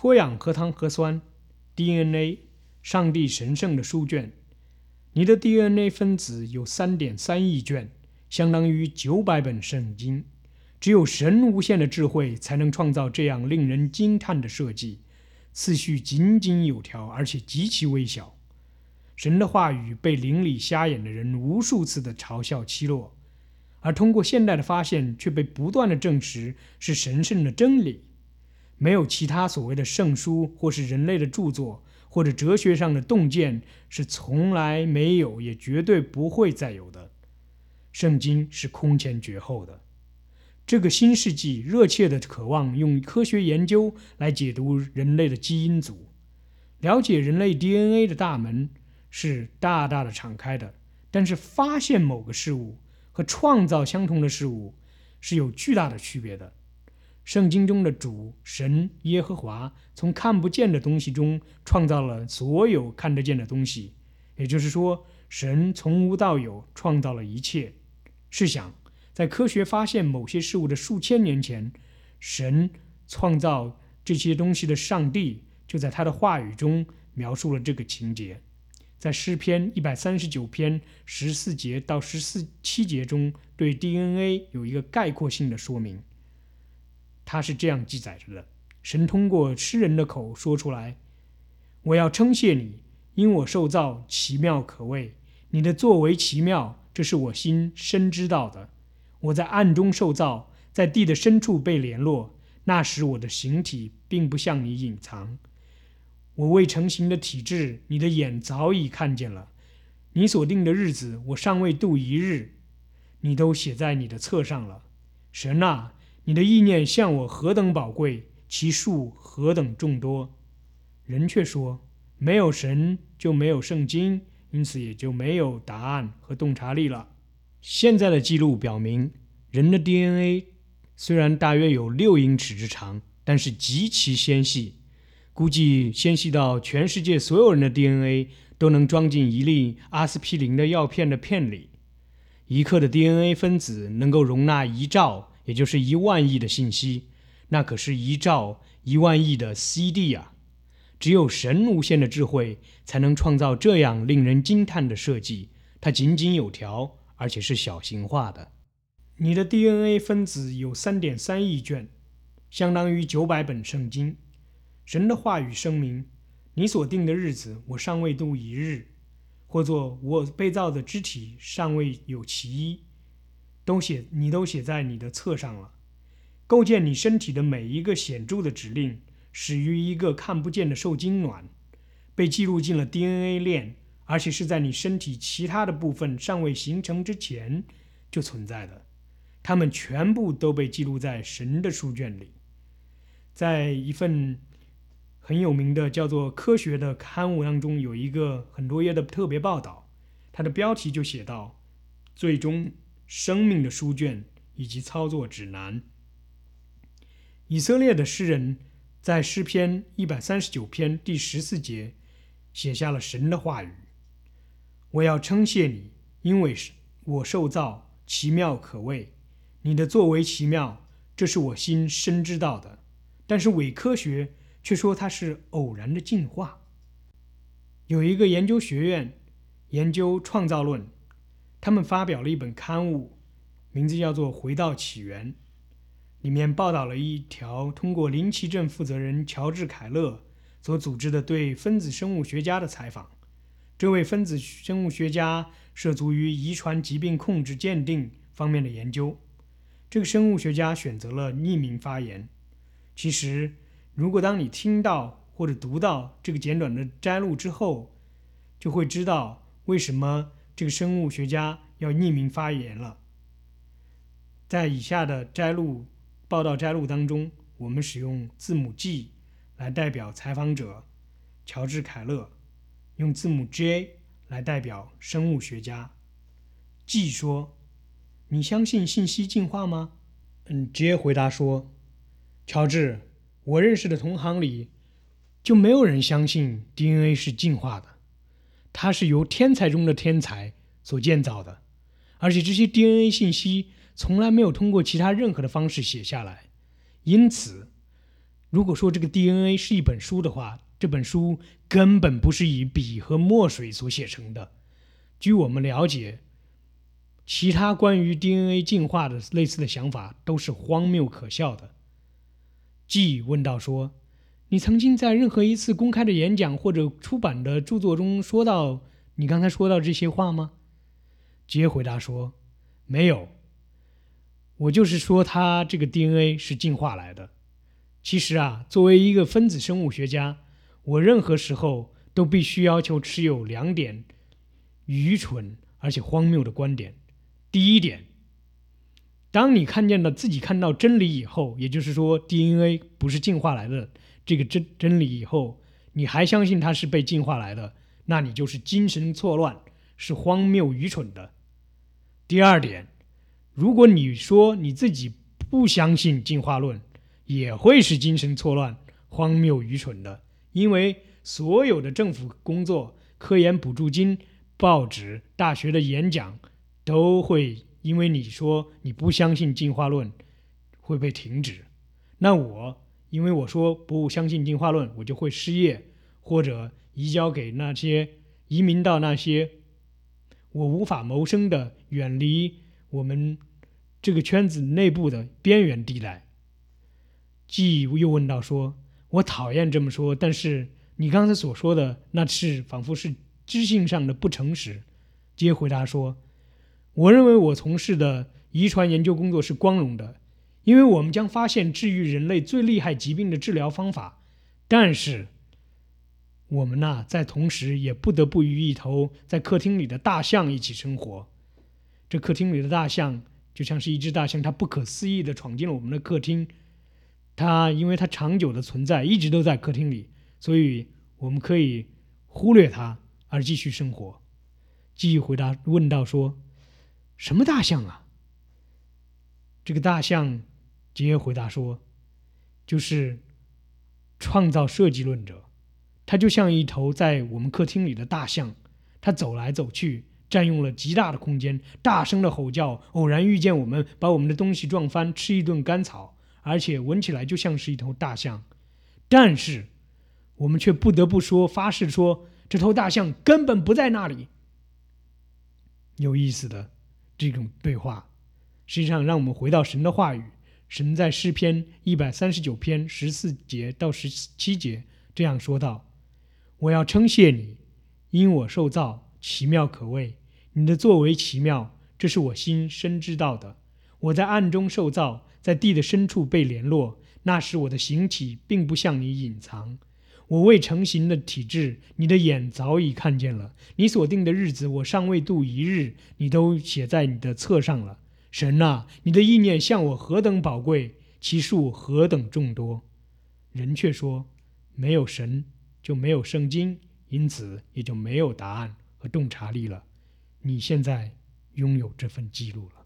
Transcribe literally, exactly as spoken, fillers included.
脱氧核糖核酸 D N A， 上帝神圣的书卷。你的 D N A 分子有 三点三亿卷，相当于九百本圣经。只有神无限的智慧才能创造这样令人惊叹的设计，次序井井有条，而且极其微小。神的话语被邻里瞎眼的人无数次的嘲笑奚落，而通过现代的发现却被不断的证实是神圣的真理。没有其他所谓的圣书，或是人类的著作，或者哲学上的洞见，是从来没有也绝对不会再有的。圣经是空前绝后的。这个新世纪热切地渴望用科学研究来解读人类的基因组。了解人类 D N A 的大门是大大的敞开的，但是发现某个事物和创造相同的事物是有巨大的区别的。圣经中的主神耶和华从看不见的东西中创造了所有看得见的东西，也就是说，神从无到有创造了一切。试想，在科学发现某些事物的数千年前，神创造这些东西的上帝就在他的话语中描述了这个情节。在诗篇一百三十九篇十四节到十七节中，对 D N A 有一个概括性的说明。它是这样记载着的：神通过诗人的口说出来，我要称谢你，因我受造奇妙可畏，你的作为奇妙，这是我心深知道的。我在暗中受造，在地的深处被联络，那时我的形体并不向你隐藏。我未成形的体质，你的眼早已看见了。你所定的日子，我尚未度一日，你都写在你的册上了。神啊，你的意念向我何等宝贵，其数何等众多。人却说，没有神就没有圣经，因此也就没有答案和洞察力了。现在的记录表明，人的 D N A 虽然大约有六英尺之长，但是极其纤细，估计纤细到全世界所有人的 D N A 都能装进一粒阿司匹林的药片的片里。一克的 D N A 分子能够容纳一兆，也就是一万亿的信息，那可是一兆一万亿的 C D 啊！只有神无限的智慧才能创造这样令人惊叹的设计，它井井有条，而且是小型化的。你的 D N A 分子有 三点三亿卷，相当于九百本圣经。神的话语声明，你所定的日子，我尚未度一日，或作我被造的肢体尚未有其一，都写你都写在你的册上了。构建你身体的每一个显著的指令，始于一个看不见的受精卵，被记录进了 D N A 链，而且是在你身体其他的部分尚未形成之前就存在的。它们全部都被记录在神的书卷里。在一份很有名的叫做《科学》的刊物当中，有一个很多页的特别报道，它的标题就写到：最终生命的书卷以及操作指南。以色列的诗人在诗篇一百三十九篇第十四节写下了神的话语：我要称谢你，因为我受造奇妙可畏，你的作为奇妙，这是我心深知道的。但是伪科学却说它是偶然的进化。有一个研究学院研究创造论，他们发表了一本刊物，名字叫做《回到起源》，里面报道了一条通过林奇镇负责人乔治·凯勒所组织的对分子生物学家的采访。这位分子生物学家涉足于遗传疾病控制鉴定方面的研究。这个生物学家选择了匿名发言。其实，如果当你听到或者读到这个简短的摘录之后，就会知道为什么这个生物学家要匿名发言了。在以下的摘录报道摘录当中，我们使用字母 G 来代表采访者乔治·凯勒，用字母 J 来代表生物学家。G 说：你相信信息进化吗？嗯 J 回答说：乔治，我认识的同行里就没有人相信 D N A 是进化的，它是由天才中的天才所建造的，而且这些 D N A 信息从来没有通过其他任何的方式写下来，因此如果说这个 D N A 是一本书的话，这本书根本不是以笔和墨水所写成的。据我们了解，其他关于 D N A 进化的类似的想法都是荒谬可笑的。G 问道说，你曾经在任何一次公开的演讲或者出版的著作中说到你刚才说到这些话吗？杰回答说，没有，我就是说它这个 D N A 是进化来的。其实啊，作为一个分子生物学家，我任何时候都必须要求持有两点愚蠢而且荒谬的观点。第一点，当你看见了自己看到真理以后，也就是说 D N A 不是进化来的这个真真理以后，你还相信它是被进化来的，那你就是精神错乱，是荒谬愚蠢的。第二点，如果你说你自己不相信进化论，也会是精神错乱、荒谬愚蠢的，因为所有的政府工作、科研补助金、报纸、大学的演讲都会因为你说你不相信进化论会被停止。那我因为我说不相信进化论，我就会失业，或者移交给那些移民到那些我无法谋生的远离我们这个圈子内部的边缘地带。G 又问到说，我讨厌这么说，但是你刚才所说的那是仿佛是知性上的不诚实。J 回答说，我认为我从事的遗传研究工作是光荣的，因为我们将发现治愈人类最厉害疾病的治疗方法，但是我们呐、啊，在同时也不得不与一头在客厅里的大象一起生活。这客厅里的大象就像是一只大象，它不可思议地闯进了我们的客厅，它因为它长久的存在一直都在客厅里，所以我们可以忽略它而继续生活。继续回答问道说，什么大象啊？这个大象杰回答说，就是创造设计论者，它就像一头在我们客厅里的大象，它走来走去，占用了极大的空间，大声的吼叫，偶然遇见我们，把我们的东西撞翻，吃一顿干草，而且闻起来就像是一头大象。但是我们却不得不说，发誓说，这头大象根本不在那里。有意思的这种对话，实际上让我们回到神的话语。神在诗篇一百三十九篇十四节到十七节这样说道，我要称谢你，因我受造奇妙可畏，你的作为奇妙，这是我心深知道的。我在暗中受造，在地的深处被联络，那时我的形体并不向你隐藏。我未成形的体质，你的眼早已看见了。你所定的日子，我尚未度一日，你都写在你的册上了。神啊，你的意念向我何等宝贵，其数何等众多。人却说，没有神就没有圣经，因此也就没有答案和洞察力了。你现在拥有这份记录了。